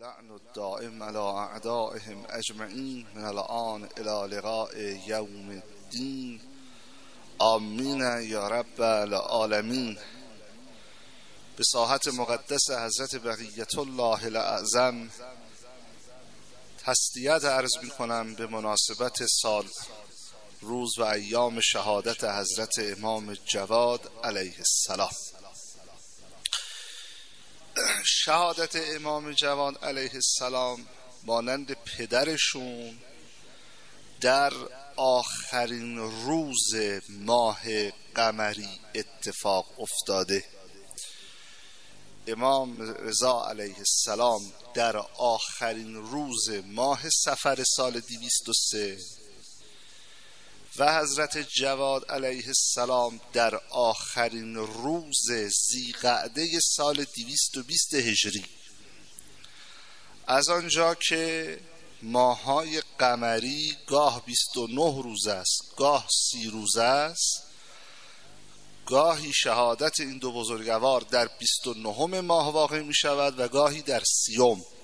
اللعن الدائم على اعدائهم اجمعین من الان الى لقاء یوم الدین آمین یا رب العالمین. به ساحت مقدس حضرت بقیت الله الاعظم تسلیت عرض می کنم به مناسبت سال روز و ایام شهادت حضرت امام جواد علیه السلام. شهادت امام جواد علیه السلام مانند پدرشون در آخرین روز ماه قمری اتفاق افتاده. امام رضا علیه السلام در آخرین روز ماه صفر سال 203 و حضرت جواد علیه السلام در آخرین روز ذیقعده سال 220 هجری. از آنجا که ماهای قمری گاه 29 روز است، گاه 30 روز است، گاهی شهادت این دو بزرگوار در 29 ماه واقع می شود و گاهی در 30.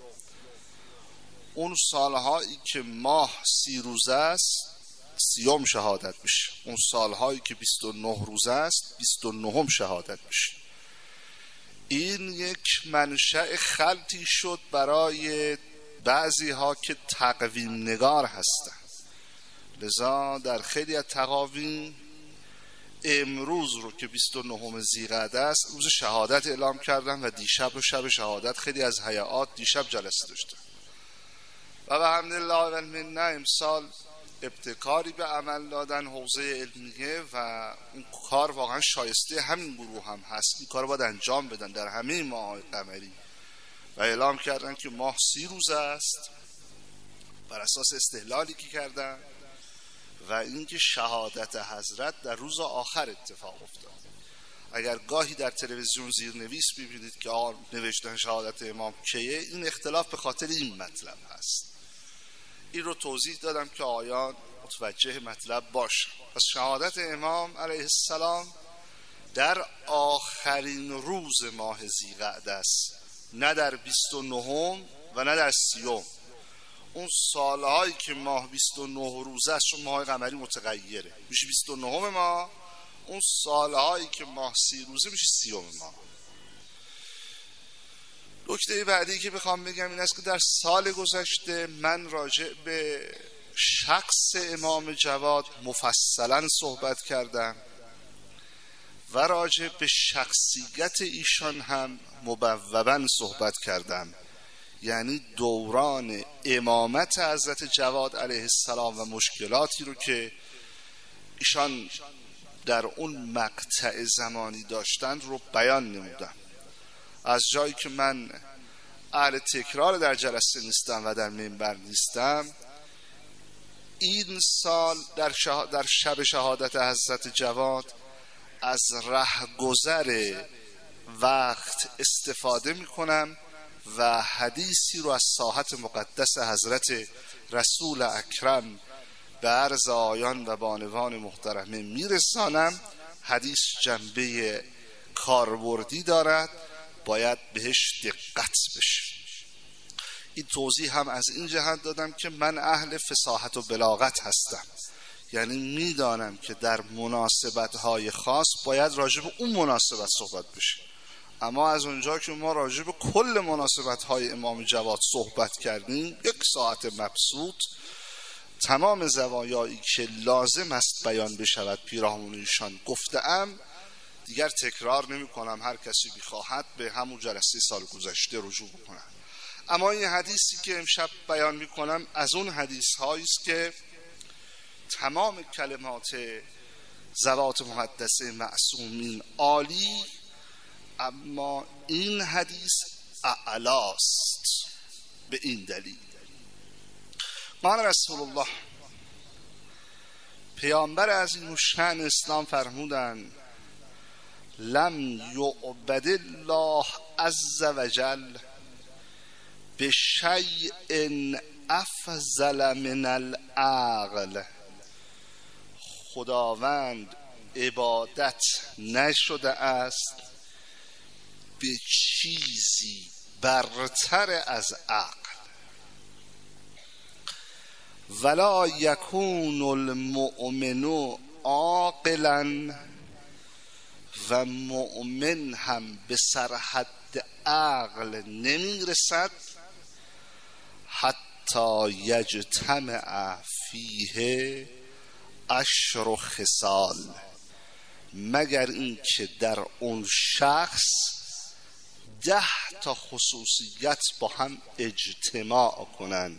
اون سالهایی که ماه 30 روز است 30 شهادت میشه، اون سالهایی که 29 روز است 29 شهادت میشه. این یک منشأ خلطی شد برای بعضی ها که تقویم نگار هستند، لذا در خیلی از تقاویم امروز رو که 29 ذیقعده است روز شهادت اعلام کردن و دیشب رو شب شهادت. خیلی از هیئات دیشب جلسه داشتن و به حمدالله و المنه امسال ابتکاری به عمل دادن حوزه علمیه و اون کار واقعا شایسته همین گروه هم هست. این کار باید انجام بدن در همه ماه قمری و اعلام کردن که ماه 30 روز است بر اساس استحلالی که کردن و اینکه شهادت حضرت در روز آخر اتفاق افتاد. اگر گاهی در تلویزیون زیرنویس ببینید که نوشتن شهادت امام کیه، این اختلاف به خاطر این مطلب هست. این رو توضیح دادم که آیان متوجه مطلب باشه. پس شهادت امام علیه السلام در آخرین روز ماه ذیقعده است، نه در 29 و نه در 30. اون سالهایی که ماه 29 روز است چون ماه قمری متغیره میشه 29 ماه، اون سالهایی که ماه 30 روزه میشه 30 ماه. نکته بعدی که بخوام بگم این است که در سال گذشته من راجع به شخص امام جواد مفصلا صحبت کردم و راجع به شخصیت ایشان هم مبوباً صحبت کردم، یعنی دوران امامت حضرت جواد علیه السلام و مشکلاتی رو که ایشان در اون مقطع زمانی داشتند رو بیان نمودم. از جایی که من اهل تکرار در جلسه نیستم و در منبر نیستم، این سال در شب شهادت حضرت جواد از رهگذر وقت استفاده می کنم و حدیثی رو از ساحت مقدس حضرت رسول اکرم به عرض آیان و بانوان محترمه میرسانم. حدیث جنبه کاربردی دارد، باید بهش دقت بشه. این توضیح هم از این جهت دادم که من اهل فصاحت و بلاغت هستم، یعنی میدانم که در مناسبت‌های خاص باید راجع به اون مناسبت صحبت بشه، اما از اونجا که ما راجع به کل مناسبت‌های امام جواد صحبت کردیم، 1 ساعت مبسوط تمام زوایایی که لازم است بیان بشود پیرامون ایشان گفتم، دیگر تکرار نمی کنم. هر کسی بخواهد به همون جلسه سال گذشته رجوع بکنم. اما این حدیثی که امشب بیان می کنم از اون حدیث هایی است که تمام کلمات ذوات مقدسه معصومین عالی، اما این حدیث اعلاست. به این دلیل قال رسول الله، پیامبر عظیم الشأن اسلام فرمودند لم یعبد الله عز وجل بشیء افضل من العقل. خداوند عبادت نشده است به چیزی برتر از عقل. ولا یکون المؤمن عاقلا، و مؤمن هم به سرحد عقل نمیرسد حتی یجتمع فیه 10 خصال، مگر اینکه در اون شخص 10 خصوصیت با هم اجتماع کنن.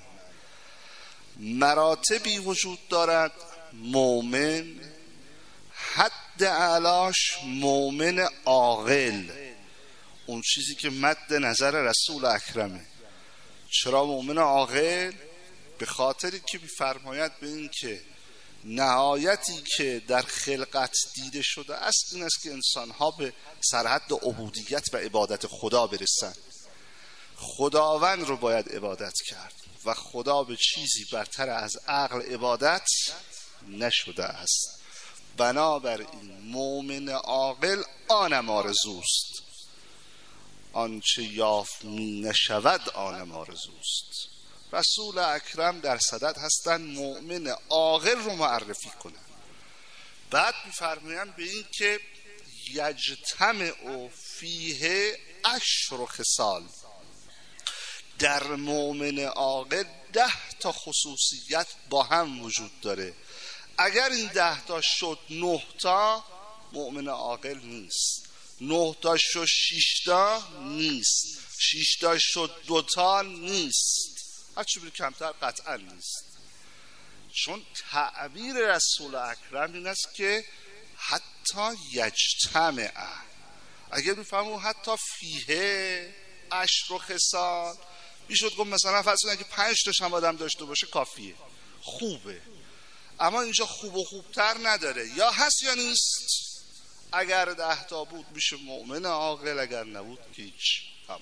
مراتبی وجود دارد. مؤمن حد اعلاش مؤمن عاقل، اون چیزی که مد نظر رسول اکرمه. چرا مؤمن عاقل؟ به خاطری که می‌فرماید به این که نهایتی که در خلقت دیده شده است این است که انسان‌ها به سرحد عبودیت و عبادت خدا برسند. خداوند رو باید عبادت کرد و خدا به چیزی برتر از عقل عبادت نشده است. بنابراین مؤمن عاقل آنم آرزوست، آنچه یافت می نشود آنم آرزوست. رسول اکرم در صدد هستن مؤمن عاقل رو معرفی کنن. بعد می‌فرمایم به این که یجتمع فیه 10 خصال، در مؤمن عاقل 10 خصوصیت با هم وجود داره. اگر این 10 شد 9 مؤمن عاقل نیست، 9 شد 6 نیست، 6 شد 2 نیست، هرچی بیر کمتر قطعا نیست. چون تعبیر رسول اکرم این است که حتی یجتمع، اگر بفهمون حتی فیه 10 خصال میشد گفت مثلا فرض کنید که 5 تاش هم آدم داشته باشه کافیه، خوبه. اما اینجا خوب و خوبتر نداره، یا هست یا نیست. اگر 10 بود میشه مؤمن عاقل، اگر نبود که هیچ.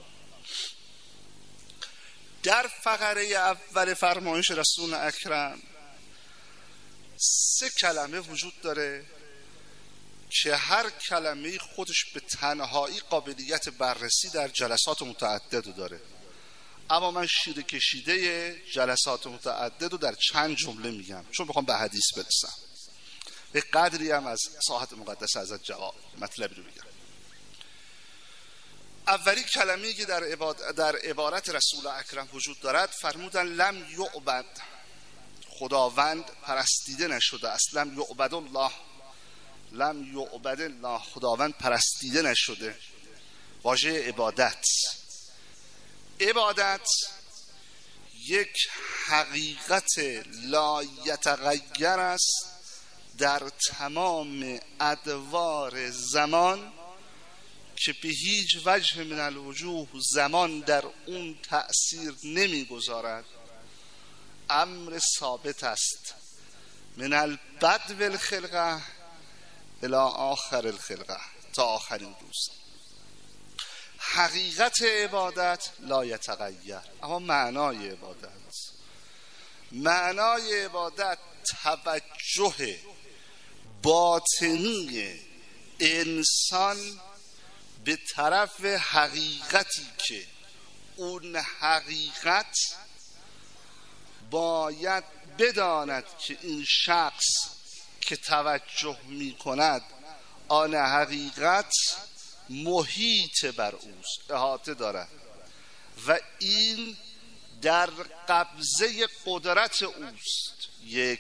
در فقره اول فرمایش رسول اکرم 3 کلمه وجود داره که هر کلمه خودش به تنهایی قابلیت بررسی در جلسات متعدد داره. اما من شیره کشیده جلسات متعدد رو در چند جمله میگم چون بخوام به حدیث برسم، به قدری هم از ساحت مقدس ازت جواب مطلبی رو بگم. اولی کلمه‌ای که در عبارت رسول اکرم وجود دارد فرمودن لم یعبد، خداوند پرستیده نشده است. لم یعبد الله، لم یعبد الله، خداوند پرستیده نشده. واژه عبادت، عبادت یک حقیقت لا یتغیر است در تمام ادوار زمان که به هیچ وجه من الوجوه زمان در اون تأثیر نمیگذارد. امر ثابت است من البدء الخلقه الی آخر الخلقه، تا آخرین روز. حقیقت عبادت لا یتغیر، اما معنای عبادت توجه باطنی انسان به طرف حقیقتی که اون حقیقت باید بداند که این شخص که توجه می کند آن حقیقت محیط بر اوست، احاطه دارد و این در قبضه قدرت اوست. 1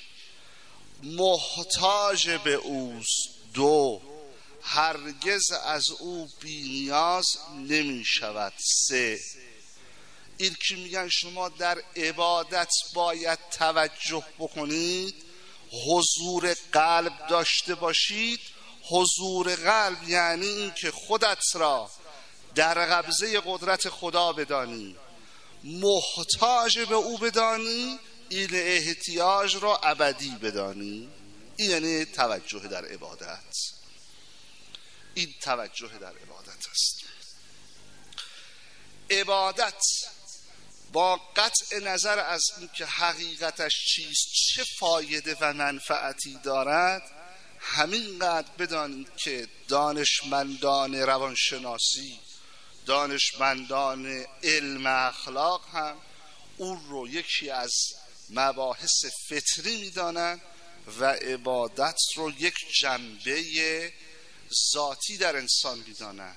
محتاج به اوست. 2 هرگز از او بی نیاز نمی شود. 3 این که میگن شما در عبادت باید توجه بکنید، حضور قلب داشته باشید. حضور قلب یعنی این که خودت را در قبضه قدرت خدا بدانی، محتاج به او بدانی، این احتیاج را ابدی بدانی. این یعنی توجه در عبادت. این توجه در عبادت است. عبادت با قطع نظر از اینکه حقیقتش چیست، چه فایده و منفعتی دارد، همینقدر بدانید که دانشمندان روانشناسی، دانشمندان علم اخلاق هم اون رو یکی از مباحث فطری میدانن و عبادت رو یک جنبه ذاتی در انسان میدانن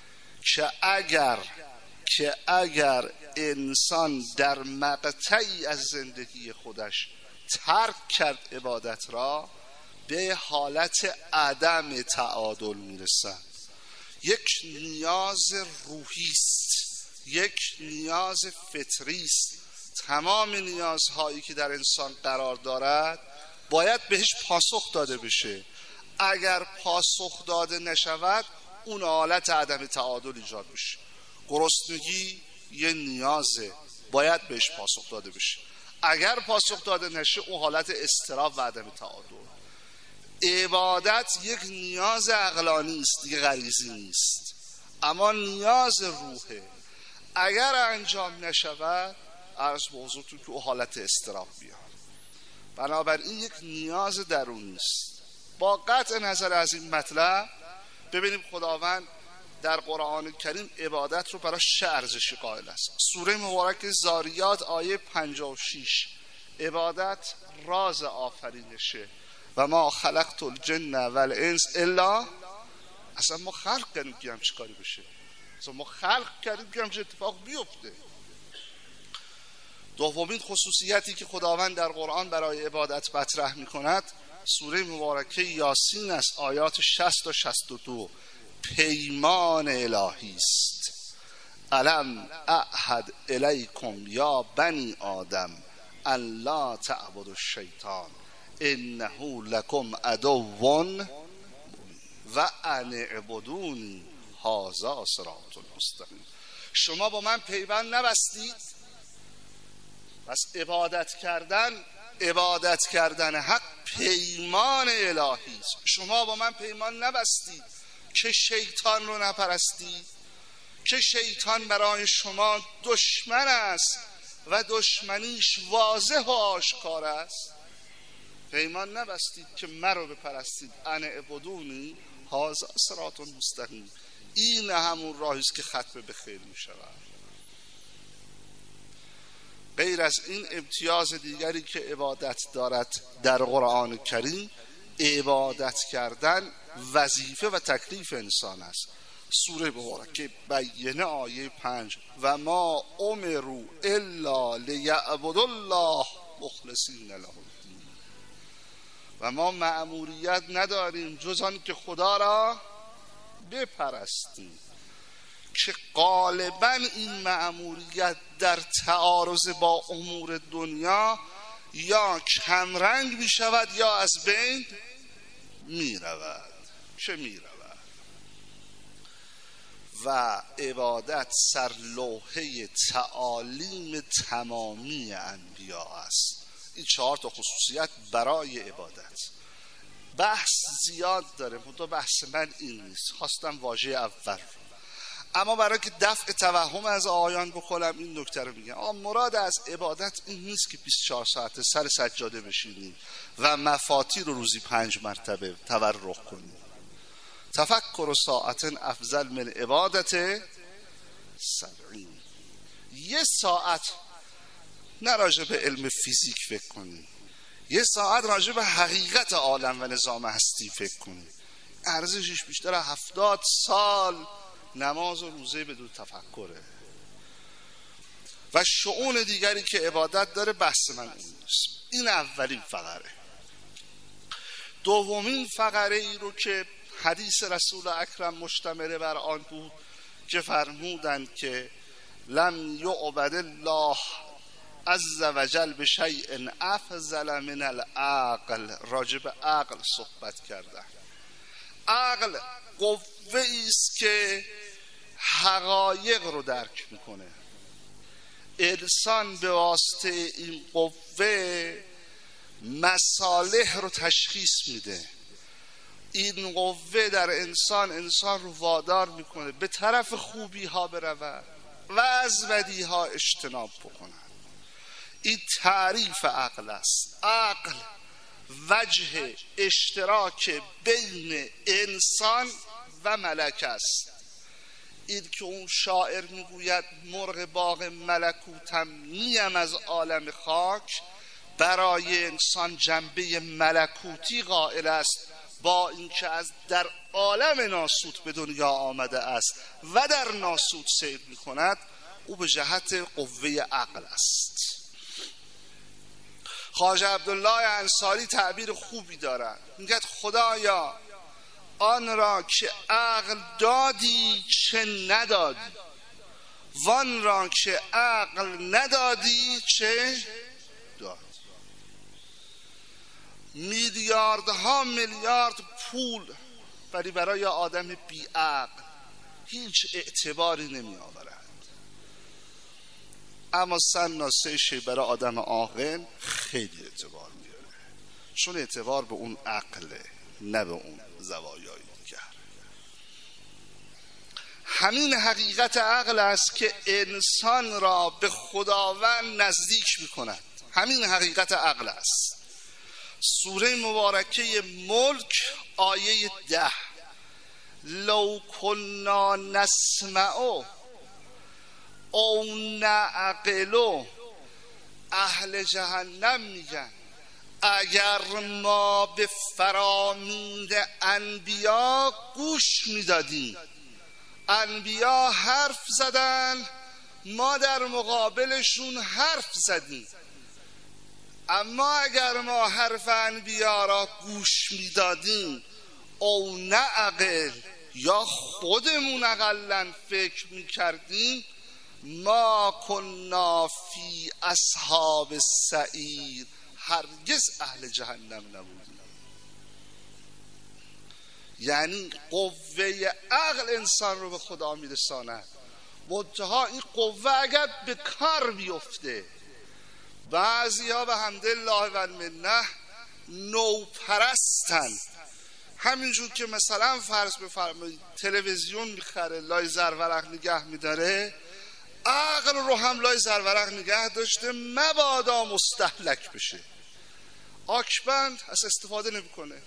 که اگر انسان در مقطعی از زندگی خودش ترک کرد عبادت را، به حالت عدم تعادل میرسد. یک نیاز روحی است، یک نیاز فطری است. تمام نیازهایی که در انسان قرار دارد باید بهش پاسخ داده بشه. اگر پاسخ داده نشود اون حالت عدم تعادل ایجاد میشه. گرسنگی یه نیازه، باید بهش پاسخ داده بشه. اگر پاسخ داده نشه اون حالت اضطراب و عدم تعادل. عبادت یک نیاز عقلانی است، دیگه غریزی نیست، اما نیاز روحه. اگر انجام نشود عرض به حضورتون که اون حالت اضطراب بیاد. بنابراین یک نیاز درونی است. با قطع نظر از این مطلب ببینیم خداوند در قرآن کریم عبادت رو برای چه ارزشی قائل است. سوره مبارک زاریات آیه 56 عبادت راز آفرینشه و ما خلقت الجن والانس الا، اصلا ما خلق کردیم که همچه کاری بشه، اصلا ما خلق کردیم که همچه اتفاق بیفته. دومین خصوصیتی که خداوند در قرآن برای عبادت مطرح می کند سوره مبارکه یاسین است، آیات 60 تا 62. پیمان الهی است. الم اعهد الیکم یا بنی آدم ان لا تعبدوا الشیطان انه لکم عدو و ان اعبدونی هذا صراط مستقیم. شما با من پیوند نبستید، پس عبادت کردن حق پیمان الهی است. شما با من پیمان نبستید که شیطان رو نپرستید، که شیطان برای شما دشمن است و دشمنیش واضح و آشکار است. پیمان نبستید که من رو بپرستید. ان اعبدونی هذا صراط مستقیم. این همون راهی است که ختم به خیر می شود. غیر از این امتیاز دیگری که عبادت دارد در قرآن کریم، عبادت کردن وظیفه و تکلیف انسان است. سوره مبارکه بینه آیه 5 و ما امروا الا لیعبدوا الله مخلصین له الدین. و ما مأموریت نداریم جز آن که خدا را بپرستیم، که غالبا این مأموریت در تعارض با امور دنیا یا کمرنگ می شود یا از بین می رود. و عبادت سرلوحه تعالیم تمامی انبیا است. این 4 تا خصوصیت برای عبادت. بحث زیاد داره، منتها بحث من این نیست، خواستم واژه اول. اما برای که دفع توهم از آیان بکنم این نکته رو میگم. مراد از عبادت این نیست که 24 ساعت سر سجاده بشینی و مفاتیر رو روزی 5 مرتبه تورق کنی. تفکر ساعت افضل من عبادت 70. یه ساعت نه راجع به علم فیزیک فکر کنی، یه ساعت راجع به حقیقت عالم و نظام هستی فکر کنی. ارزشش بیشتر 70 سال نماز و روزه بدون تفکره. و شؤون دیگری که عبادت داره بحث من این نیست. این اولین فقره. دومین فقره ای رو که حدیث رسول اکرم مشتمل بر آن بود که فرمودند که لم یعبد الله عز وجل بشیء افضل من العقل. راجع به عقل صحبت کردن. عقل قوه است که حقایق رو درک میکنه. انسان به واسطه این قوه مصالح رو تشخیص میده. این قوه در انسان رو وادار میکنه به طرف خوبی ها برود و از بدی ها اجتناب بکنه. این تعریف عقل است. عقل وجه اشتراک بین انسان و ملک است. این که اون شاعر میگوید مرغ باغ ملکوتم نیم از عالم خاک، برای انسان جنبه ملکوتی قائل است، با اینکه از در عالم ناسوت به دنیا آمده است و در ناسوت سیر میکند، او به جهت قوه عقل است. خواجه عبدالله انصاری تعبیر خوبی دارد، میگه خدایا آن را که عقل دادی چه ندادی، وان را که عقل ندادی چه دادی. میلیاردها میلیارد پول ولی برای آدم بی عقل هیچ اعتباری نمی آورد، اما سن شی برای آدم عاقل خیلی اعتبار میاره، چون اعتبار به اون عقله نه به اون زوایای دیگر. همین حقیقت عقل است که انسان را به خداوند نزدیک میکند. همین حقیقت عقل است. سوره مبارکه ملک آیه 10: لو کنا نسمع او نعقل، اهل جهنم میگن اگر ما به فرامین انبیا گوش میدادیم. انبیا حرف زدن، ما در مقابلشون حرف زدیم، اما اگر ما حرف انبیا را گوش میدادیم او نعقل، یا خودمون اقلن فکر میکردیم، ما کنا فی اصحاب السعیر، هرگز اهل جهنم نبودیم. یعنی قوه عقل انسان رو به خدا میرساند، منتها این قوه اگر به کار بیفته. بعضی ها به حمدالله و المنه نوپرستن، همینجور که مثلا فرض بفرمایید تلویزیون میخره لای زرورق نگه میداره، عقل رو هم لای زرورق نگه داشته مبادا مستهلک بشه. آکبند از استفاده نمیکنه.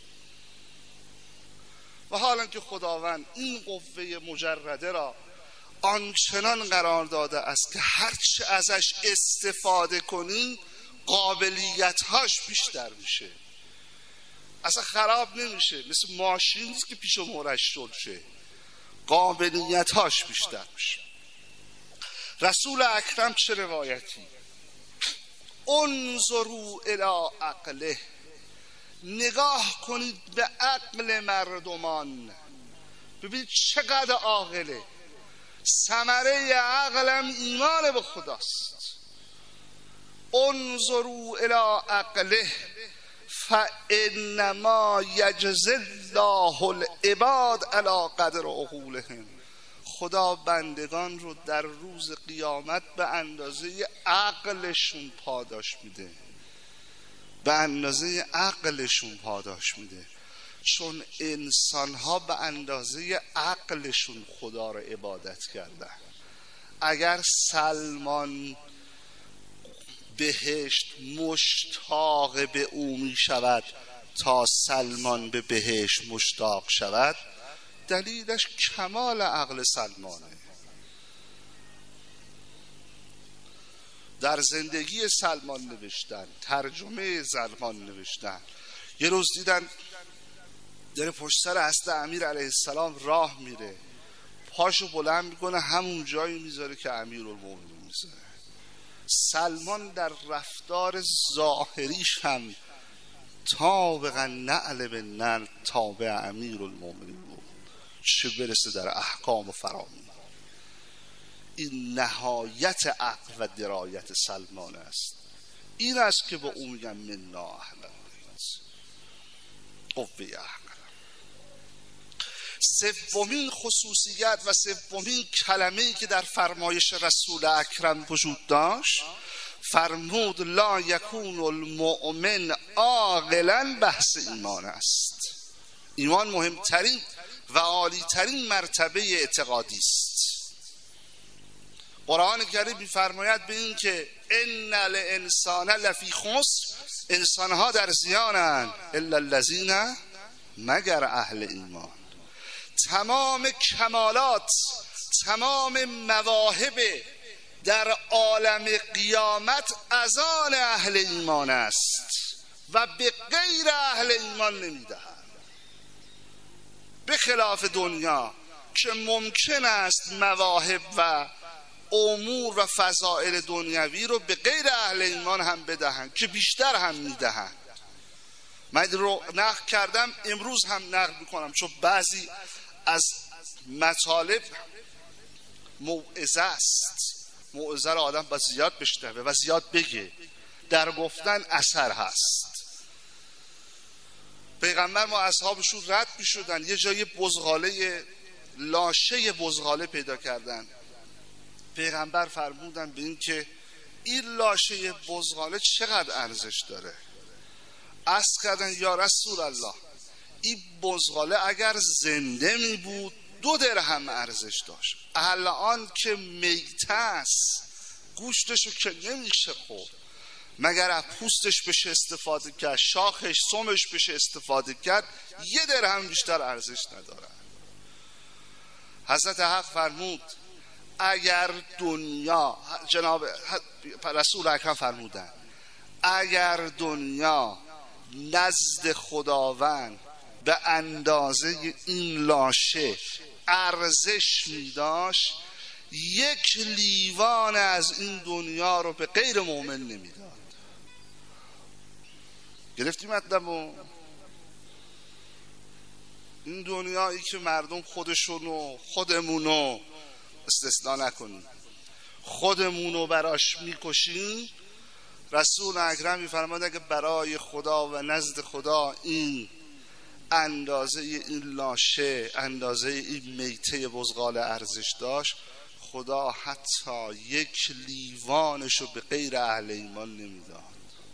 و حالا که خداوند این قوه مجرده را آنچنان قرار داده است که هرچه ازش استفاده کنی قابلیت‌هاش بیشتر میشه، اصلا خراب نمیشه، مثل ماشین نیست که پیش و مورش شل شه، قابلیت‌هاش بیشتر میشه. رسول اکرم چه روایتی؟ انظروا الی عقله، نگاه کنید به عقل مردمان، ببینید چقدر عاقله. ثمره عقلم ایمان به خداست. انظروا الی عقله فانما یجزی الله العباد علی قدر عقولهم، خدا بندگان رو در روز قیامت به اندازه عقلشون پاداش میده، به اندازه عقلشون پاداش میده، چون انسان ها به اندازه عقلشون خدا رو عبادت کردن. اگر سلمان بهشت مشتاق به او می شود تا سلمان به بهشت مشتاق شود، دلیلش کمال عقل سلمانه. در زندگی سلمان نوشتن، ترجمه سلمان نوشتن. یه روز دیدن داره پشت سر حضرت امیر علیه السلام راه میره، پاشو بلند میکنه همون جایی میذاره که امیرالمومنین میذاره. سلمان در رفتار ظاهریش هم طابقا نعل به نعل تابع امیرالمومنین بود، چه برسه در احکام و فرامین. این نهایت عقل و درایت سلمان است. این است که به اون میگن منا اهل البیت، قوه عقل. سومین خصوصیت و سومین کلمه‌ای که در فرمایش رسول اکرم وجود داشت، فرمود لا یکون المؤمن عاقلا، بحث ایمان است. ایمان مهمترین و عالیترین مرتبه اعتقادی است. قرآن کریم می‌فرماید به این که ان الانسان لفی خسر، انسان‌ها در زیانند الا الذین، مگر اهل ایمان. تمام کمالات تمام مواهب در عالم قیامت از آن اهل ایمان است و به غیر اهل ایمان نمیدهند، به خلاف دنیا که ممکن است مواهب و امور و فضائل دنیوی رو به غیر اهل ایمان هم بدهند که بیشتر هم میدهند. من رو نقل کردم، امروز هم نقل میکنم، چون بعضی از مطالب موعظه است. موعظه رو آدم باید زیاد بشنوه و زیاد بگه، در گفتن اثر هست. پیغمبر ما اصحابشون رد میشدن، یه جای بزغاله، لاشه بزغاله پیدا کردن. پیغمبر فرمودن به این که این لاشه بزغاله چقدر ارزش داره. عرض کردن یا رسول الله، این بزغاله اگر زنده می بود 2 درهم ارزش داشت، الان که میته است گوشتشو که نمیشه خورد، مگر از پوستش بشه استفاده کرد، شاخش سمش بشه استفاده کرد، 1 درهم بیشتر ارزش نداره. حضرت حق فرمود اگر دنیا، جناب رسول اکرم فرمودن اگر دنیا نزد خداوند به اندازه این لاشه ارزش می داشت، 1 لیوان از این دنیا رو به غیر مؤمن نمیداد. گرفتی مطلبو؟ این دنیایی که مردم خودشونو، خودمونو استثناء نکنیم، خودمونو براش میکشیم، رسول اکرم میفرماید اگه برای خدا و نزد خدا این اندازه این لاشه، اندازه این میته بزغاله ارزش داشت، خدا حتی 1 لیوانشو به غیر اهل ایمان نمیداد.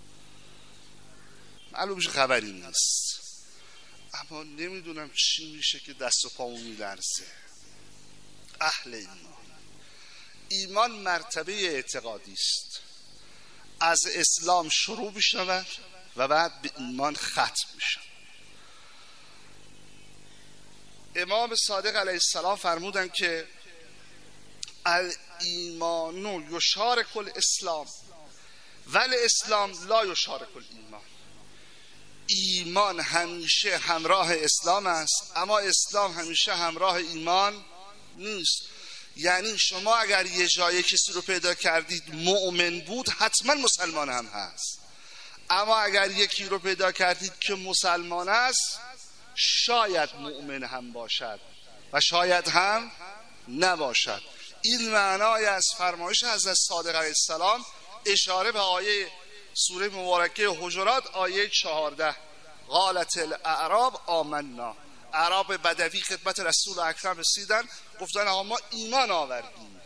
معلوم میشه خبری نیست، اما نمیدونم چی میشه که دست و پامون میلرزه. اهل ایمان، ایمان مرتبه اعتقادی است، از اسلام شروع میشود و بعد به ایمان ختم میشه. امام صادق علیه السلام فرمودن که الایمان یشارک الاسلام ولی اسلام لا یشارک الایمان. ایمان همیشه همراه اسلام است، اما اسلام همیشه همراه ایمان نیست. یعنی شما اگر یه جای کسی رو پیدا کردید مؤمن بود، حتما مسلمان هم هست، اما اگر یکی رو پیدا کردید که مسلمان است، شاید مؤمن هم باشد و شاید هم نباشد. این معنای از فرمایش حضرت صادق علیه السلام اشاره به آیه سوره مبارکه حجرات آیه 14 قالت الاعراب آمنا. اعراب بدوی خدمت رسول اکرم رسیدن، گفتن آقا ما ایمان آوردیم.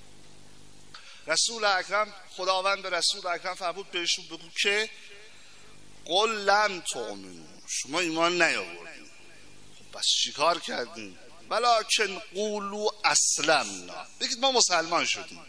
رسول اکرم، خداوند به رسول اکرم فرمود بهشون بگو که قل لم تؤمنوا، شما ایمان نیاوردید. خب بس چیکار کردیم؟ ولکن قولوا اسلمنا، بگید ما مسلمان شدیم.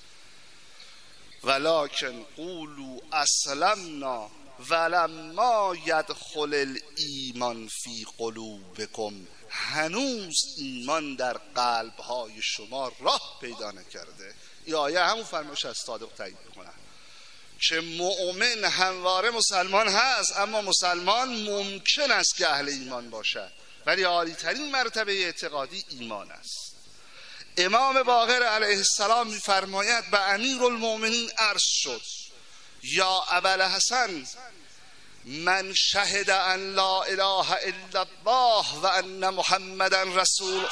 ولکن قولوا اسلمنا ولما یدخل الایمان فی قلوبکم، هنوز ایمان در قلب‌های شما راه پیدا نکرده. این آیه همون فرمایش از صادق تایید می‌کنه که مؤمن همواره مسلمان هست، اما مسلمان ممکن است که اهل ایمان باشد، ولی عالی ترین مرتبه اعتقادی ایمان است. امام باقر علیه السلام می‌فرماید به امیرالمؤمنین عرض شد یا ابوالحسن من شهد ان لا اله الا الله و ان محمدا رسول.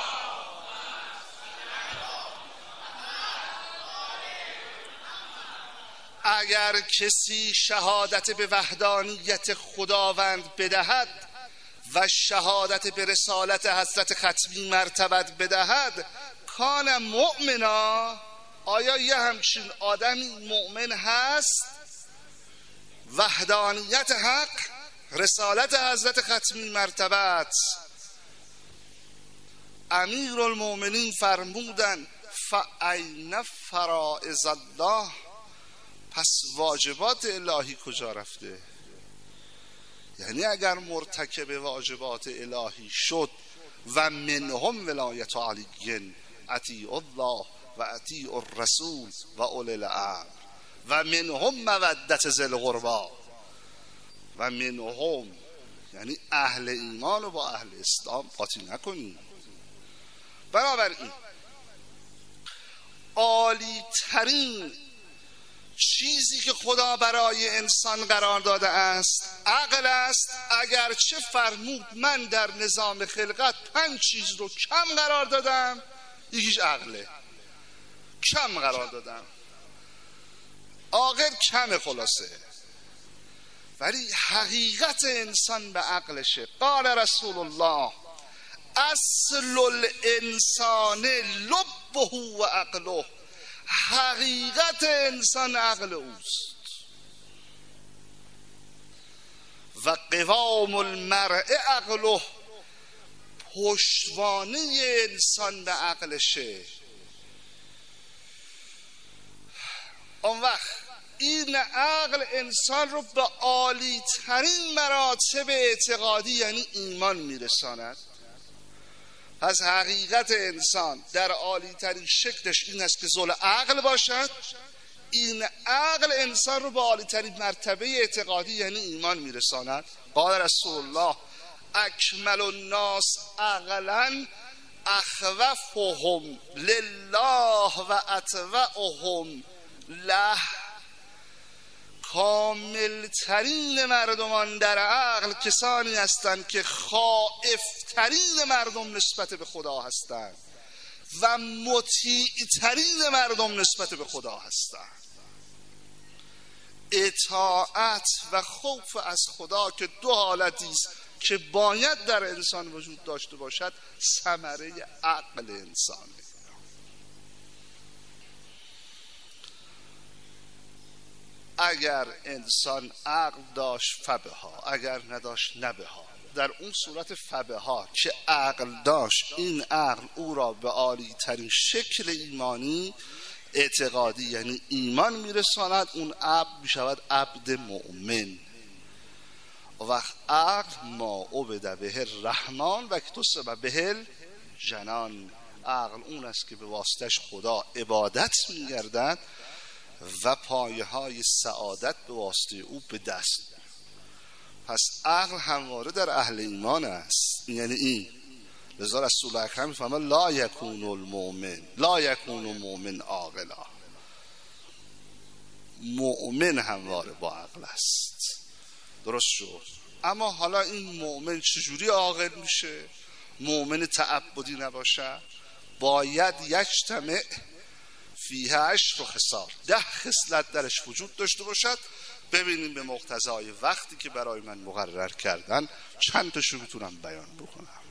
اگر کسی شهادت به وحدانیت خداوند بدهد و شهادت به رسالت حضرت ختمی مرتبت بدهد کان مؤمنا. آیا یه همچین آدمی مؤمن هست؟ وحدانیت حق، رسالت حضرت ختمی مرتبت. امیرالمؤمنین فرمودن فاین فرائض الله، پس واجبات الهی کجا رفته؟ یعنی اگر مرتکب واجبات الهی شد و منهم ولایت علی، اطیعوا الله و اطیعوا الرسول و اولی الامر و منهم مودت ذی القربی و منهم، یعنی اهل ایمان رو با اهل اسلام قاطی نکنید. بنابراین عالی ترین چیزی که خدا برای انسان قرار داده است عقل است. اگرچه فرمود من در نظام خلقت 5 چیز رو کم قرار دادم، یکیش عقله، کم قرار دادم، عاقل کم خلاصه، ولی حقیقت انسان به عقلشه. قال رسول الله اصل الانسان لبه و عقله، حقیقت انسان عقل اوست و قوام المرء عقله، پشتوانه انسان به عقلشه. اون وقت این عقل انسان رو به عالی ترین مراتب اعتقادی یعنی ایمان میرساند. پس حقیقت انسان در عالی ترین شکلش این است که ذل عقل باشد. این عقل انسان رو به عالی ترین مرتبه اعتقادی یعنی ایمان میرساند. قال رسول الله اکمل الناس عقلا اخوفهم لله و اتبعهم له، کامل ترین مردمان در عقل کسانی هستند که خائف ترین مردم نسبت به خدا هستند و مطیع ترین مردم نسبت به خدا هستند. اطاعت و خوف از خدا که دو حالتی است که باید در انسان وجود داشته باشد، ثمره عقل انسانه. اگر انسان عقل داشت فبها، اگر نداشت نبها. در اون صورت فبها که عقل داشت، این عقل او را به عالی ترین شکل ایمانی اعتقادی یعنی ایمان میرساند. اون عبد میشود عبد مؤمن. و وقت عقل ما عبد به الرحمن و اکتسب به الجنان، عقل اون است که به واسطش خدا عبادت میگردد و پایه های سعادت به واسطه او به دست. پس عقل همواره در اهل ایمان است. یعنی این لذا رسول اکرم میفرماید لا یکون المؤمن لا یکون المؤمن عاقلا، مؤمن همواره با عقل است. درست شد. اما حالا این مؤمن چجوری عاقل میشه؟ مؤمن تعبدی نباشه، باید یجتمع فیه 10 خصال، 10 خصلت درش وجود داشته باشد. ببینیم به مقتضای وقتی که برای من مقرر کردن چند تاشو میتونم بیان بکنم.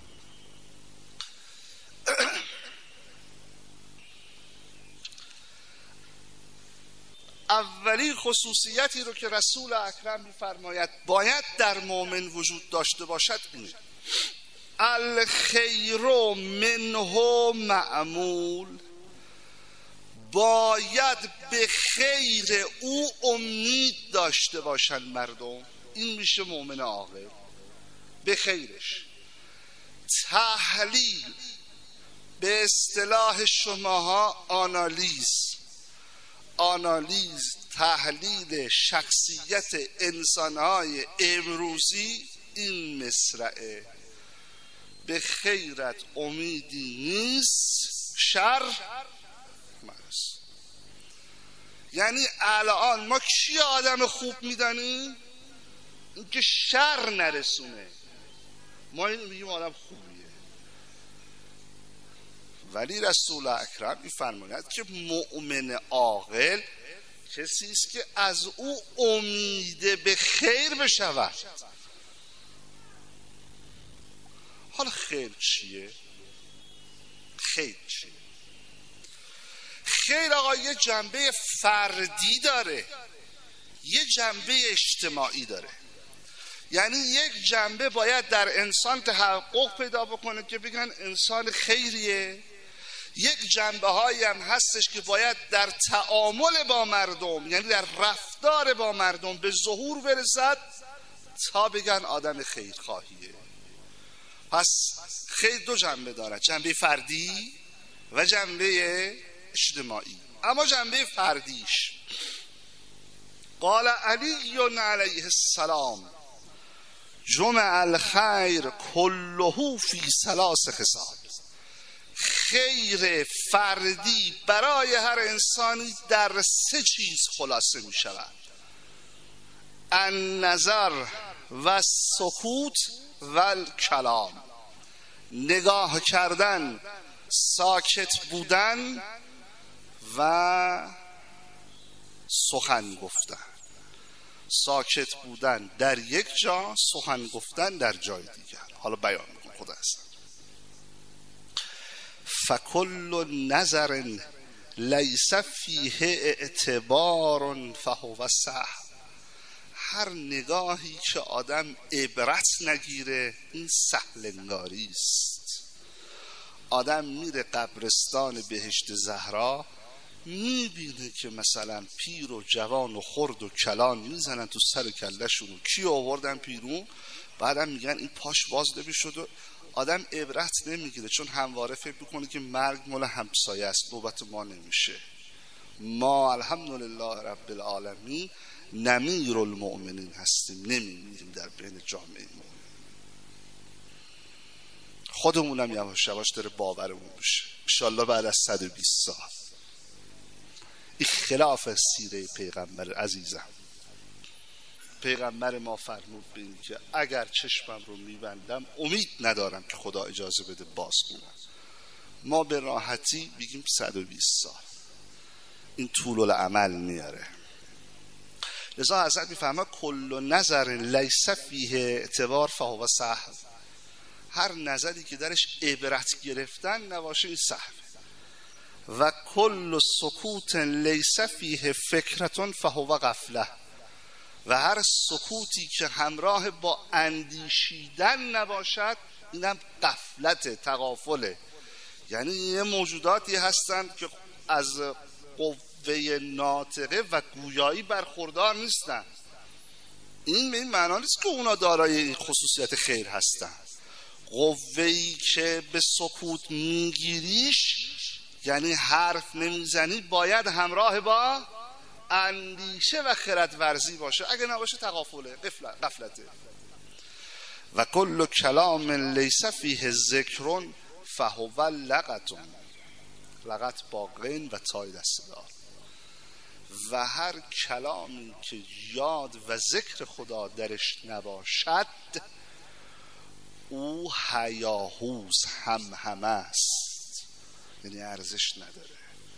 اولی خصوصیتی رو که رسول اکرم میفرماید باید در مؤمن وجود داشته باشد اینه: الخیر منه معمول، باید به خیر او امید داشته باشند مردم. این میشه مؤمن عاقل، به خیرش. تحلیل به اصطلاح شماها آنالیز تحلیل شخصیت انسانهای امروزی این مصرعه: به خیرت امیدی نیست، شر مرس. یعنی الان ما کی آدم خوب میدانیم؟ این که شر نرسونه، ما این میگیم آدم خوبیه. ولی رسول اکرم میفرماید که مؤمن عاقل کسی است که از او امید به خیر بشود. حالا خیر چیه؟ خیر چیه؟ خیر آقا یه جنبه فردی داره، یه جنبه اجتماعی داره. یعنی یک جنبه باید در انسان تحقق پیدا بکنه که بگن انسان خیریه. یک جنبه هایی هم هستش که باید در تعامل با مردم، یعنی در رفتار با مردم به ظهور برسد تا بگن آدم خیرخواهیه. پس خیر دو جنبه داره: جنبه فردی و جنبه اجتماعی. اما جنبه فردیش، قال علی علیه السلام جمع الخیر كله فی ثلاث خصال. خیر فردی برای هر انسانی در 3 چیز خلاصه می شود: النظر و السکوت و الکلام. نگاه کردن، ساکت بودن و سخن گفتن. ساکت بودن در یک جا، سخن گفتن در جای دیگر. حالا بیان میکنم خدا هستم. فکل نظر لیس فیه اعتبار فهو سهو. هر نگاهی که آدم عبرت نگیره این سهل انگاری است. آدم میره قبرستان بهشت زهرا، میبینه که مثلا پیر و جوان و خرد و کلان میزنن تو سر کلهشون، کی آوردن پیرون، بعدم میگن این پاش باز نمیشد و آدم عبرت نمیگیره، چون همواره فکر میکنه که مرگ مال همسایه است، نوبت ما نمیشه. ما الحمدلله رب العالمین نمیر المؤمنین هستیم، نمیمیریم در بین جامعه مؤمن. خودمونم یواش یواش داره باورمون بشه انشالله بعد از 120 سال. این خلاف سیره پیغمبر عزیزم. پیغمبر ما فرمود به این که اگر چشمم رو میبندم امید ندارم که خدا اجازه بده باز کنم. ما به راحتی بگیم 120 سال. این طول العمل میاره. لذا حضرت میفهمه کل نظر لیس فیه اعتبار فهو سهو. هر نظری که درش عبرت گرفتن نباشه این سهو. و کل سکوت لیس فیه فکرتون فهو غفله. و هر سکوتی که همراه با اندیشیدن نباشد اینم غفلت، تغافله. یعنی یه موجوداتی هستن که از قوه ناطقه و گویایی برخوردار نیستن. این به این معنا نیست که اونا دارای این خصوصیت خیر هستن. قوه‌ای که به سکوت میگیریش یعنی حرف نمیزنی، باید همراه با اندیشه و خردورزی باشه. اگه نباشه تغافله، غفلته. و کل کلام لیس فیه ذکر فهو لغت. لغت با غین و تای دستدار. و هر کلامی که یاد و ذکر خدا درش نباشد او هیاهوز، همهمه است، یعنی ارزش نداره.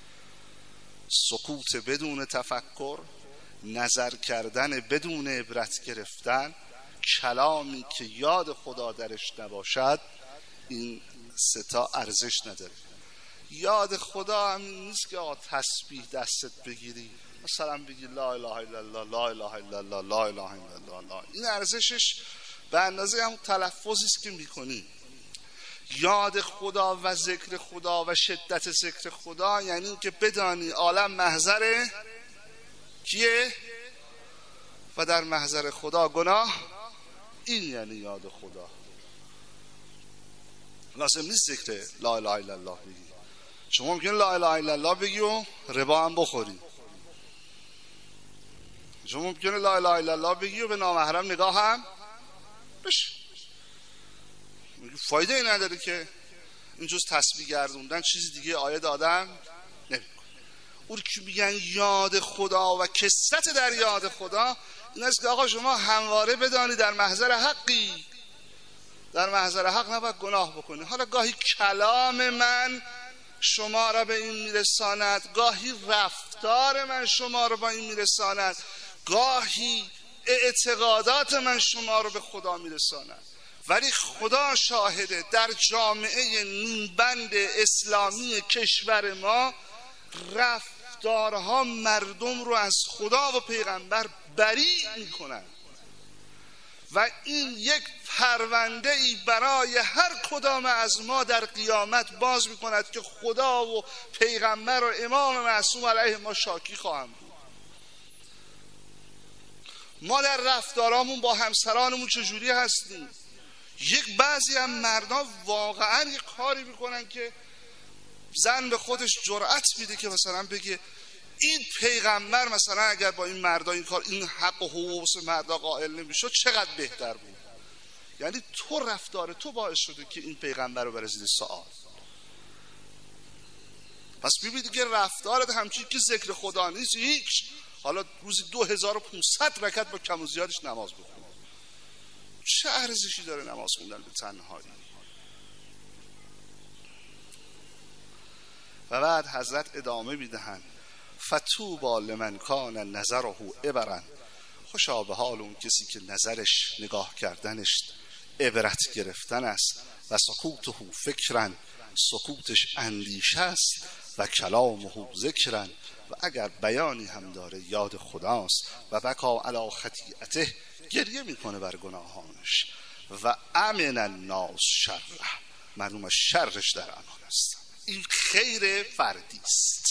سکوت بدون تفکر، نظر کردن بدون عبرت گرفتن، کلامی که یاد خدا درش نباشد، این 3 تا ارزش نداره. یاد خدا هم نیست که آقا تسبیح دستت بگیری مثلا بگی لا اله الا الله لا اله الا الله لا اله الا الله. این ارزشش به اندازه همون تلفظی است که میکنی. یاد خدا و ذکر خدا و شدت ذکر خدا یعنی این که بدانی عالم محضر کیه و در محضر خدا گناه. این یعنی یاد خدا. لازم نیست ذکر لا اله الا الله بگی. شما ممکنه لا اله الا الله بگی و ربا هم بخوری. شما ممکنه لا اله الا الله بگی و به نامحرم نگاه هم بشه. فایده ای نداره که این جز تسبیح گردوندن چیزی دیگه آید آدم نمیکنه. اون که میگن یاد خدا و کثرت در یاد خدا این است که آقا شما همواره بدانی در محضر حقی، در محضر حق نباید گناه بکنی. حالا گاهی کلام من شما را به این میرساند، گاهی رفتار من شما را با این میرساند، گاهی اعتقادات من شما را به خدا میرساند. ولی خدا شاهده در جامعه نیمبند اسلامی کشور ما رفتارها مردم رو از خدا و پیغمبر بری میکنن و این یک پرونده ای برای هر کدام از ما در قیامت باز میکند که خدا و پیغمبر و امام معصوم علیه ما شاکی خواهند بود. ما در رفتارامون با همسرانمون چجوری هستیم؟ یک بعضی هم مردان واقعا یک کاری میکنن که زن به خودش جرأت میده که مثلا بگه این پیغمبر مثلا اگر با این مردا این کار، این حق و حقوق مردا قائل نمیشد چقدر بهتر بود. یعنی تو رفتار تو باعث شده که این پیغمبر رو بره زیر سوال. پس ببینید که رفتارت همچین که ذکر خدا نیست، هیچ. حالا روزی 2500 رکعت با کم و زیادش نماز بخون، چه ارزشی داره نماز خوندن به تنهایی؟ و بعد حضرت ادامه میدهند فطوبی لمن کان نظره عبرا، خوشا به حال اون کسی که نظرش، نگاه کردنش عبرت گرفتن است. و سکوته فکرا، سکوتش اندیشه است. و کلامه ذکرا، و اگر بیانی هم داره یاد خداست. و بکا علی خطیئته، گریه میکنه بر گناهانش. و امن الناس شره، معلومه شرش در امان است. این خیر فردی است.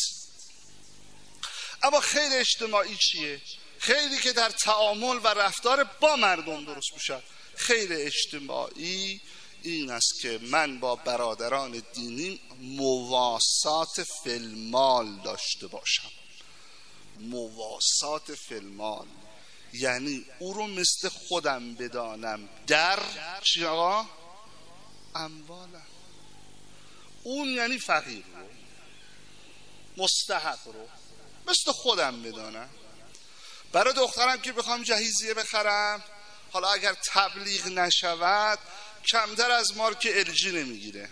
اما خیر اجتماعی چیه؟ خیری که در تعامل و رفتار با مردم درست بشه. خیر اجتماعی این است که من با برادران دینی مواسات فی المال داشته باشم. مواسات فی المال یعنی او رو مثل خودم بدانم در چی آقا؟ اموالم. اون یعنی فقیر رو، مستحق رو مثل خودم بدانم. برای دخترم که بخوام جهیزیه بخرم، حالا اگر تبلیغ نشود کمتر از مارک LG نمیگیره،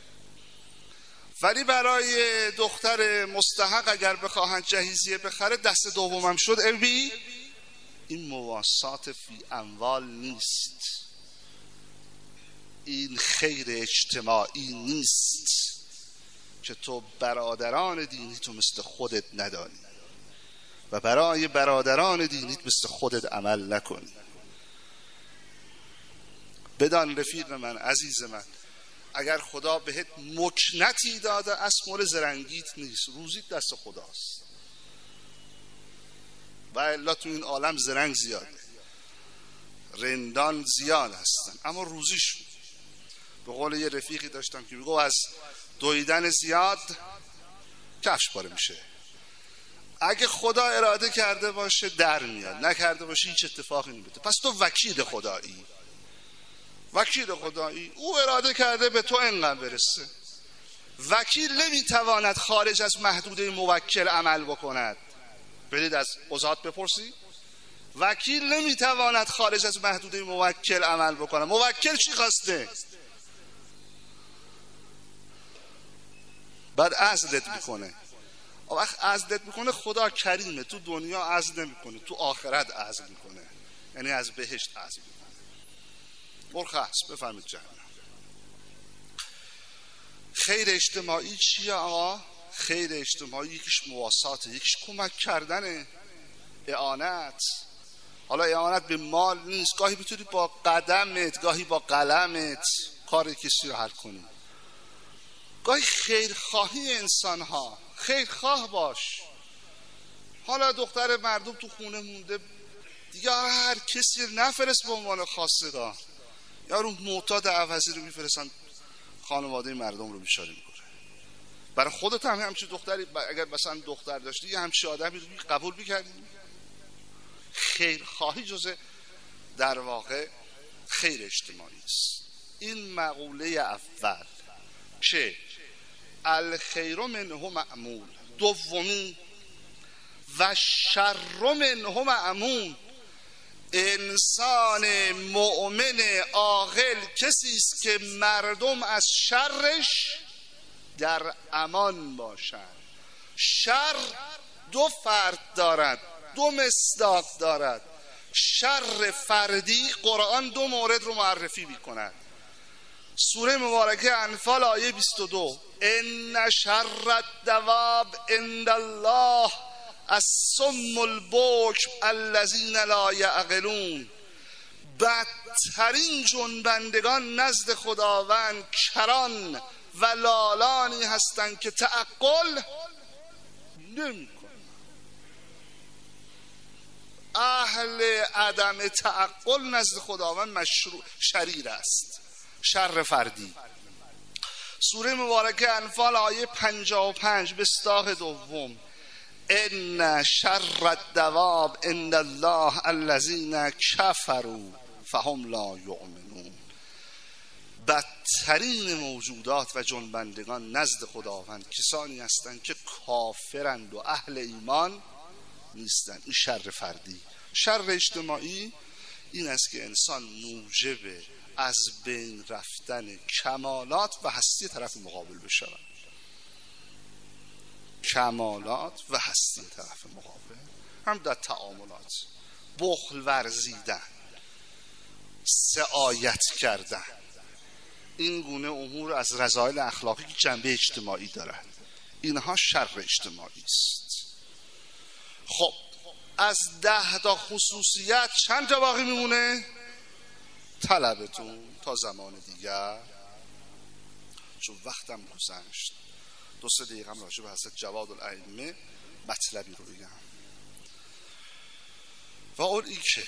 ولی برای دختر مستحق اگر بخواهن جهیزیه بخره دست دومم شد ابی. این مواسات فی اموال نیست، این خیر اجتماعی نیست که تو برادران دینی تو مثل خودت ندانی و برای برادران دینیت مثل خودت عمل نکنی. بدان رفیق من، عزیز من، اگر خدا بهت مکنتی داده اسمور زرنگیت نیست، روزیت دست خداست. و الا تو این عالم زرنگ زیاده، رندان زیاد هستن، اما روزیشون. به قول یه رفیقی داشتم که میگو از دویدن زیاد کفش پاره میشه. اگه خدا اراده کرده باشه در میاد، نکرده باشه هیچ اتفاقی نمیفته. پس تو وکیل خدایی، وکیل خدایی، او اراده کرده به تو اینقدر برسه. وکیل نمیتواند خارج از محدوده موکل عمل بکند. برید از قضات بپرسی، وکیل نمیتواند خارج از محدوده موکل عمل بکنه. موکل چی خواسته؟ بعد عزلت میکنه. وقت عزلت میکنه خدا کریمه، تو دنیا عزل نمیکنه، تو آخرت عزل میکنه، یعنی از بهشت عزل میکنه. مرخص بفرمید جهنم. خیر اجتماعی چیه آقا؟ خیر اجتماعی یکیش مواساته، یکیش کمک کردنه، اعانت. حالا اعانت به مال نیست، گاهی بتونی با قدمت، گاهی با قلمت کار کسی رو حل کنی. گاهی خیرخواهی انسان ها، خیرخواه باش. حالا دختر مردم تو خونه مونده دیگه، هر کسی نفرست به عنوان خواستگار، یارو معتاد عوضی رو میفرستن خانواده مردم رو بیچاره میکنه. برای خودت هم همچین دختری، اگر مثلا دختر داشتی یه همچین آدمی رو قبول میکردی؟ خیرخواهی جزء در واقع خیر اجتماعی است. این مقوله اول که الخیر منه معمول. دومی و شر منه معمول. انسان مؤمن عاقل کسی است که مردم از شرش در امان باشند. شر دو فرد دارد، دو مصداق دارد. شر فردی قرآن دو مورد رو معرفی می‌کند. سوره مبارکه انفال آیه 22 ان شر الدواب عند الله الصم البکم الذین لا یعقلون. بدترین جنبندگان نزد خداوند کران و لالانی هستند که تعقل نمی‌کنند. اهل عدم تعقل نزد خداوند مشروع شریر است. شر فردی. سوره مبارکه انفال آیه 55 مصداق دوم: ان شر الدواب عند الله الذین کفروا فهم لا یؤمنون. بدترین موجودات و جنبندگان نزد خداوند کسانی هستند که کافرند و اهل ایمان نیستند. این شر فردی. شر اجتماعی این است که انسان موجب از بین رفتن کمالات و هستی طرف مقابل بشود. کمالات و هستی طرف مقابل، هم در تعاملات، بخل ورزیدن، سعایت کردن، این گونه امور از رذایل اخلاقی که جنبه اجتماعی دارند، اینها شر اجتماعی است. خب از 10 تا خصوصیت چند تا باقی میمونه؟ طلبتون تا زمان دیگر، چون وقتم گذشت. 2-3 دقیقه هم راجع به حضرت جواد الائمه مطلبی رو بگم. و اون این که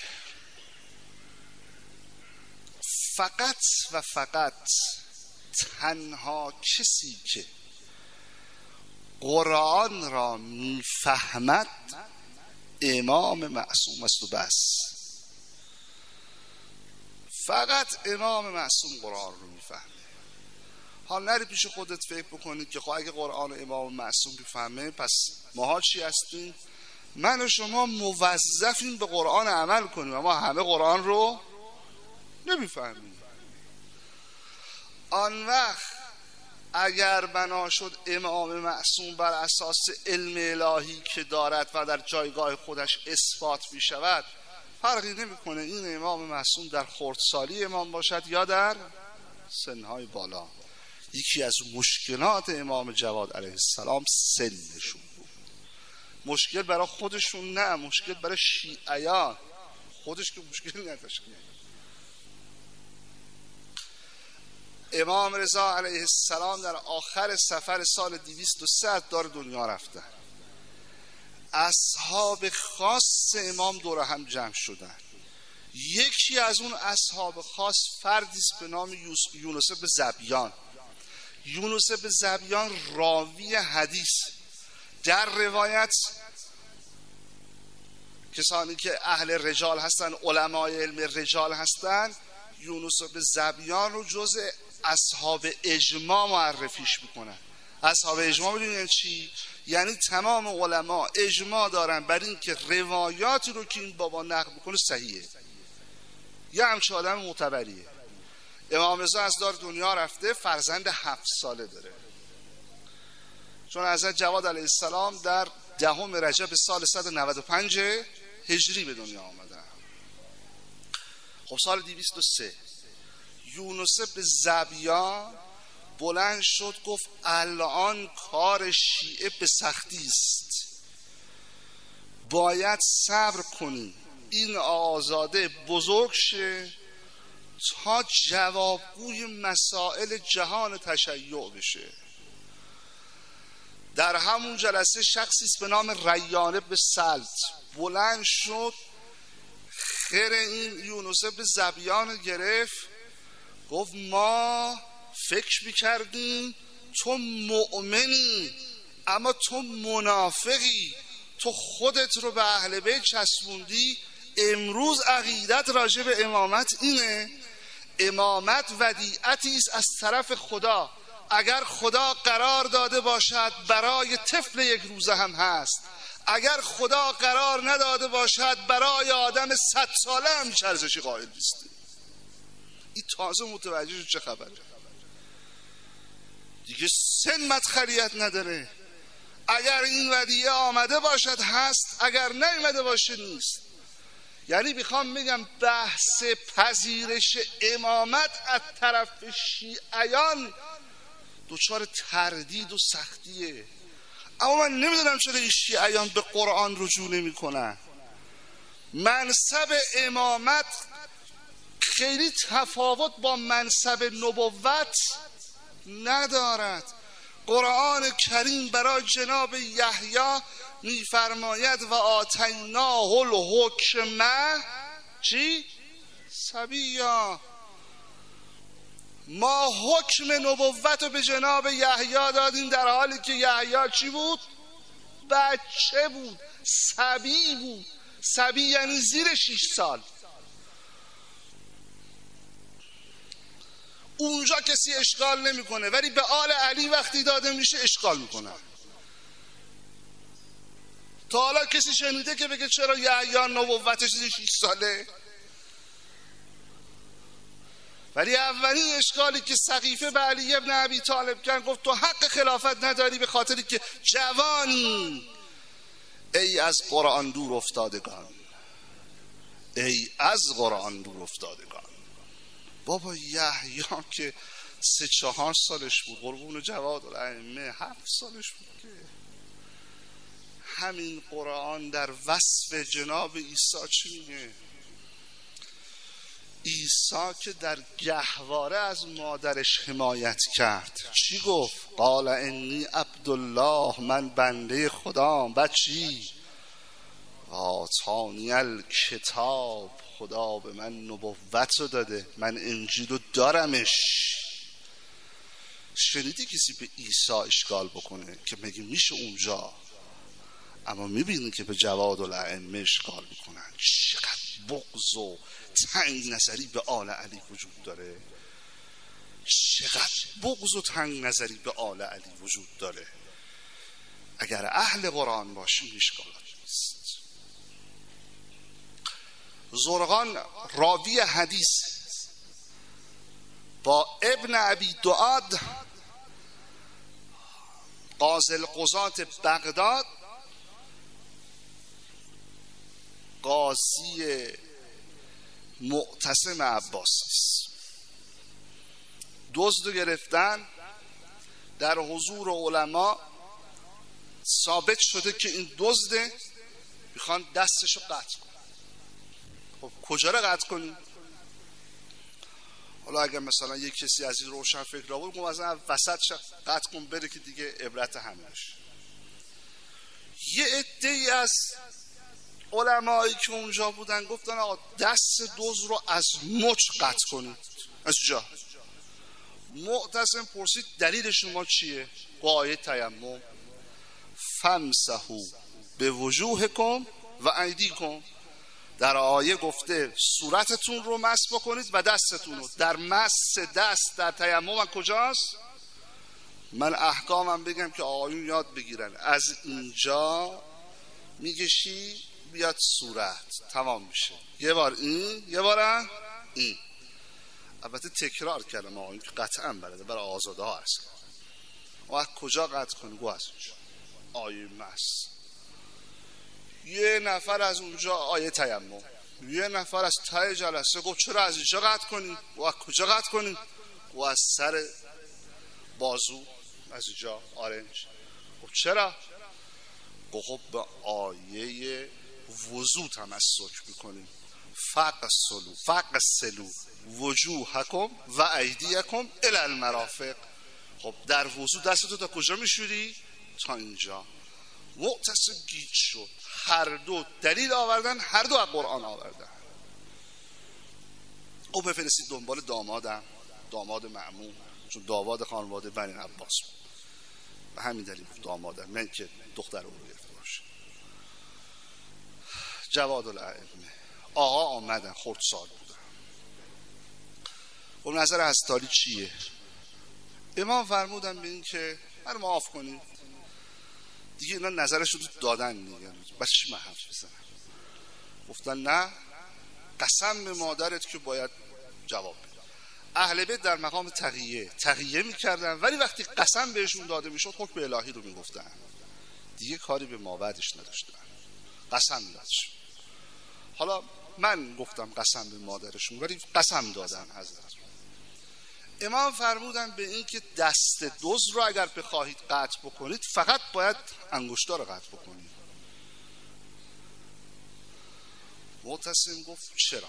فقط و فقط تنها کسی که قرآن را میفهمد امام معصوم است و بس. فقط امام معصوم قرآن رو میفهمه. حال نری پیش خودت فکر بکنید که خب اگه قرآن و امام معصوم میفهمه پس ماها چی هستیم؟ من و شما موظفیم به قرآن عمل کنیم، اما همه قرآن رو نمیفهمیم. آن وقت اگر بنا شد امام معصوم بر اساس علم الهی که دارد و در جایگاه خودش اثبات می شود، فرقی نمی کنه این امام معصوم در خردسالی امام باشد یا در سنهای بالا. یکی از مشکلات امام جواد علیه السلام سنشون بود. مشکل برای خودشون نه، مشکل برای شیعیان. خودش که مشکل نداشت. امام رضا علیه السلام در آخر سفر سال 203 دار دنیا رفتن. اصحاب خاص امام دور هم جمع شدن. یکی از اون اصحاب خاص فردی است به نام یونس بن ذبیان. یونس بن ذبیان راوی حدیث. در روایت کسانی که اهل رجال هستن، علمای علم رجال هستن، یونس بن ذبیان رو جزء اصحاب اجماع معرفیش میکنن. اصحاب اجماع بدونین چی؟ یعنی تمام علما اجماع دارن بر این که روایاتی رو که این بابا نقل میکنه صحیحه. یه همچه آدم معتبریه. امام رضا از دار دنیا رفته، فرزند 7 ساله داره. چون حضرت جواد علیه السلام در 10 رجب سال 195 هجری به دنیا آمدن. خب سال 203 یونس بن ذبیان بلند شد گفت الان کار شیعه به سختی است، باید صبر کنیم این آزاده بزرگ شه تا جوابگوی مسائل جهان تشیع بشه. در همون جلسه شخصی به نام ریان بن سلط بلند شد، خیر این یونس بن ذبیان گرفت، گفت ما فکر میکردیم تو مؤمنی اما تو منافقی، تو خودت رو به اهل بیت چسبوندی، امروز عقیدت راجع به امامت اینه. امامت ودیعتی است از طرف خدا، اگر خدا قرار داده باشد برای طفل 1 روزه هم هست، اگر خدا قرار نداده باشد برای آدم 100 ساله هم هیچ ارزشی قائل نیستی. این تازه متوجه شد چه خبره. دیگه سن مدخلیت نداره. اگر این ودیعه آمده باشد هست، اگر نیامده باشه نیست. یعنی میخوام بگم بحث پذیرش امامت از طرف شیعیان دچار تردید و سختیه. اما من نمیدونم چرا این شیعیان به قرآن رجوع نمی کنن. منصب امامت خیلی تفاوت با منصب نبوت ندارد. قرآن کریم برای جناب یحیی میفرماید و آتیناه الحکمه چی؟ صبیا. ما حکم نبوت رو به جناب یحیی دادیم در حالی که یحیی چی بود؟ بچه بود، صبی بود. صبی یعنی زیر 6 سال. اونجا کسی اشکال نمیکنه، ولی به آل علی وقتی داده میشه اشکال میکنه. تا حالا کسی شنیده که بگه چرا یحیی نبوتش زیر 6 ساله؟ ولی اولین اشکالی که سقیفه به علی ابن ابی طالب کرد، گفت تو حق خلافت نداری به خاطری که جوانی. ای از قرآن دور افتادگان، ای از قرآن دور افتادگان. بابا یحیی که 3-4 سالش بود، قربون جواد الائمه 7 سالش بود که همین قرآن در وصف جناب عیسی چی میگه؟ عیسی که در گهواره از مادرش حمایت کرد چی گفت؟ قال انی عبدالله، من بنده خدام. بعد چی؟ آتانی الکتاب، خدا به من نبوت رو داده، من انجیل رو دارمش. شنیدی کسی به عیسی اشکال بکنه که میگه میشه اونجا؟ اما میبینی که به جواد الائمه اشکال میکنن. چقدر بغض و تنگ نظری به آل علی وجود داره، چقدر بغض و تنگ نظری به آل علی وجود داره. اگر اهل قرآن باشیم اشکالات نیست. زرقان راوی حدیث با ابن ابی دعاد قاضی القضات بغداد، قاضی معتصم عباسی، دزد رو گرفتن در حضور علما، ثابت شده که این دزده، میخوان دستشو قطع کنن. خب کجا رو قطع کنیم؟ حالا اگر مثلا یک کسی از این روشن فکر را بود، مثلا وسط قطع کن بره که دیگه عبرت همش. یه عده‌ای از علمایی که اونجا بودن گفتن آقا دست دزد رو از مچ قطع کنید. از جا معتصم پرسید دلیل شما چیه؟ آیه تیمم، فامسحوا بوجوهکم و ایدیکم. در آیه گفته صورتتون رو مس بکنید و دستتون رو. در مس دست در تیمم کجاست؟ من احکامم بگم که آقایون یاد بگیرن. از اینجا میگشی بیاد صورت، تمام میشه. یه بار این، یه بار این. البته تکرار کردم آقایون که قطعا بلده، برای آزاده ها عرض کردم. وقت کجا قطع کنی؟ گو از اونجا آیه مس. یه نفر از اونجا آیه تیمم، یه نفر از ته جلسه گفت چرا از اینجا قطع کنی؟ وقت کجا قطع کنی؟ و از سر بازو از اینجا آرنج. خب چرا؟ خب به آیه وضو تمسک میکنیم. فغسلوا وجوهکم و ایدیکم الی المرافق. خب در وضو دستتو تا کجا میشوری؟ تا اینجا. معتصم گیج شد. هر دو دلیل آوردن، هر دو از قرآن آوردن. او بفرستید دنبال دامادم، داماد مأمون، چون داماد خانواده بنی عباس بود. به همین دلیل دامادم، نه که دختر او رو گرفته باشه. جواد الائمه آقا آمدن، خردسال بودن. خب نظر هستالی چیه؟ امام فرمودن به این که من معاف کنید دیگه. اینا نظرش رو دادن دیگه، بس چی من حرف بزنم؟ گفتن نه، قسم به مادرت که باید جواب بده. اهل بیت در مقام تقیه میکردن، ولی وقتی قسم بهشون داده میشد حکم الهی رو میگفتن دیگه، کاری به مابعدش نداشتن، قسم دادش. حالا من گفتم قسم به مادرشون، ولی قسم دادن حضرت. امام فرمودن به این که دست دزد رو اگر بخواهید قطع بکنید فقط باید انگشتا رو قطع بکنید. معتصم گفت چرا؟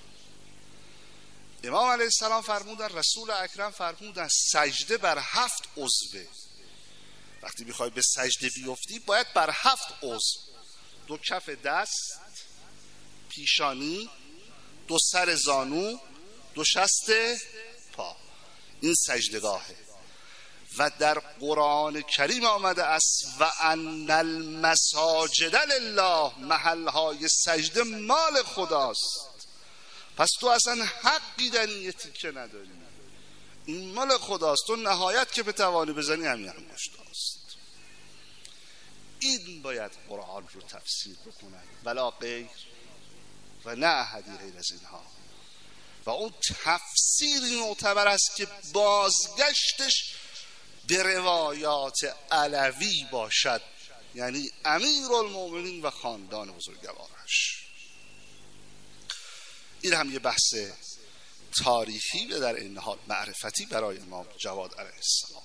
امام علیه السلام فرمودن، رسول اکرم فرمودن سجده بر 7 عضوه. وقتی میخوای به سجده بیفتی باید بر 7 عضو: 2 کف دست، پیشانی، 2 سر زانو، 2 شست پا. این سجدگاهه. و در قرآن کریم آمده است و ان المساجد لله، محلهای سجده مال خداست. پس تو اصلا حقی در این تیکه نداری، این مال خداست، تو نهایت که بتوانی بزنی همین انگشتاست. این باید قرآن رو تفسیر بکنن ولا غیر و نه احدی غیر از اینها. و اون تفسیری معتبر است که بازگشتش به روایات علوی باشد، یعنی امیرالمومنین و خاندان بزرگوارش. این هم یه بحث تاریخی و در این حال معرفتی برای امام جواد علیه السلام.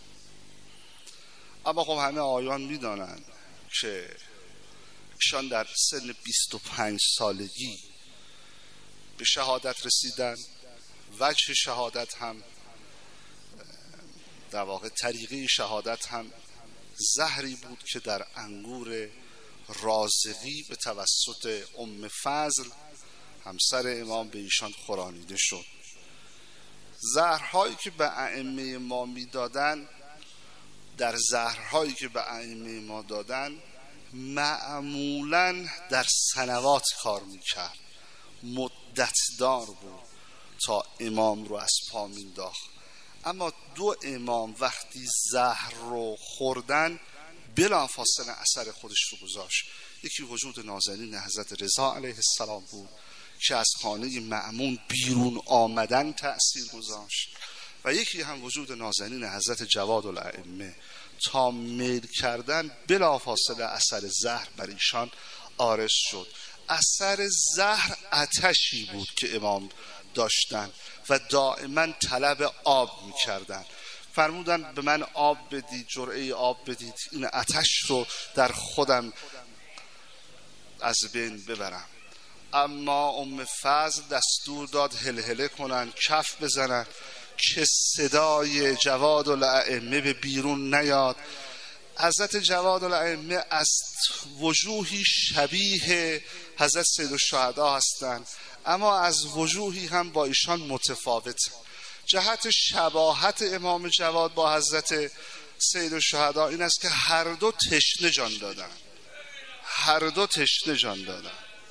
اما خب همه آیان میدانند که ایشان در سن 25 سالگی به شهادت رسیدن. وجه شهادت هم در واقع طریقه شهادت هم زهری بود که در انگور رازقی به توسط ام فضل همسر امام به ایشان خورانیده شد. زهرهایی که به ائمه ما میدادن، در زهرهایی که به ائمه ما دادن معمولاً در سنوات کار میکرد، مدتدار بود تا امام رو از پا مینداخت. اما دو امام وقتی زهر رو خوردن بلافاصله اثر خودش رو گذاشت. یکی وجود نازنین حضرت رضا علیه السلام بود که از خانه مأمون بیرون آمدن تأثیر گذاشت، و یکی هم وجود نازنین حضرت جواد الائمه تا میل کردن بلافاصله اثر زهر بر ایشان عارض شد. اثر زهر آتشی بود که امام داشتن و دائما طلب آب میکردن. فرمودن به من آب بدید، جرعه آب بدید، این آتش رو در خودم از بین ببرم. اما ام فضل دستور داد هلهله کنن، کف بزنن که صدای جواد الائمه به بیرون نیاد. حضرت جواد الائمه از وجوهی شبیه حضرت سید الشهدا هستند، اما از وجوهی هم با ایشان متفاوت. جهت شباهت امام جواد با حضرت سید الشهدا این است که هر دو تشنه جان دادن، هر دو تشنه جان دادن.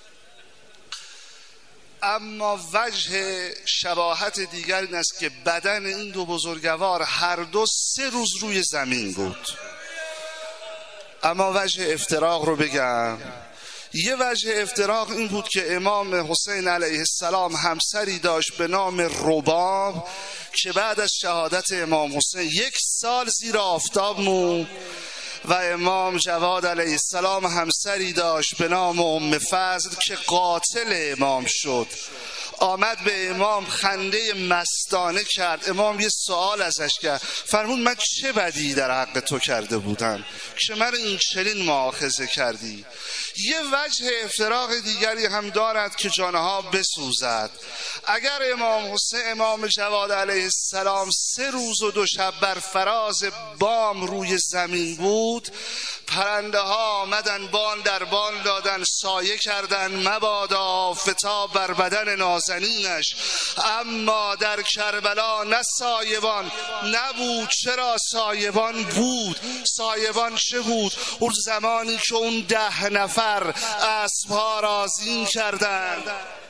اما وجه شباهت دیگر این است که بدن این دو بزرگوار هر دو 3 روز روی زمین بود. اما وجه افتراق رو بگم. یه وجه افتراق این بود که امام حسین علیه السلام همسری داشت به نام رباب که بعد از شهادت امام حسین 1 سال زیر آفتاب موند، و امام جواد علیه السلام همسری داشت به نام ام فضل که قاتل امام شد. آمد به امام خنده مستانه کرد. امام یه سوال ازش کرد، فرمود من چه بدی در حق تو کرده بودم که من این چنین مؤاخذه کردی؟ یه وجه افتراق دیگری هم دارد که جانها بسوزد. اگر امام حسین امام جواد علیه السلام 3 روز و 2 شب بر فراز بام روی زمین بود، پرنده ها آمدن بان در بان دادن، سایه کردن مبادا آفتاب بر بدن نازنینش. اما در کربلا نه سایبان نبود. چرا سایبان بود؟ سایبان چه بود؟ اون زمانی که اون 10 نفر اسبها را زین کردند